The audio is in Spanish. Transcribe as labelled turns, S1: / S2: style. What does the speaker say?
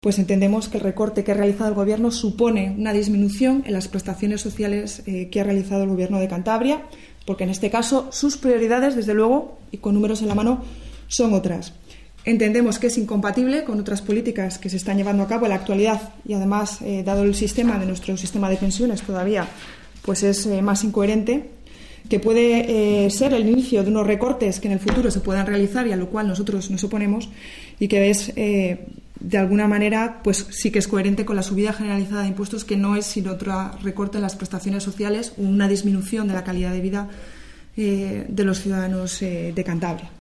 S1: pues entendemos que el recorte que ha realizado el Gobierno supone una disminución en las prestaciones sociales que ha realizado el Gobierno de Cantabria, porque en este caso sus prioridades, desde luego, y con números en la mano, son otras. Entendemos que es incompatible con otras políticas que se están llevando a cabo en la actualidad y, además, dado el sistema de nuestro sistema de pensiones todavía, pues es más incoherente, que puede ser el inicio de unos recortes que en el futuro se puedan realizar y a lo cual nosotros nos oponemos, y que es, de alguna manera, pues sí que es coherente con la subida generalizada de impuestos, que no es sino otro recorte en las prestaciones sociales o una disminución de la calidad de vida de los ciudadanos de Cantabria.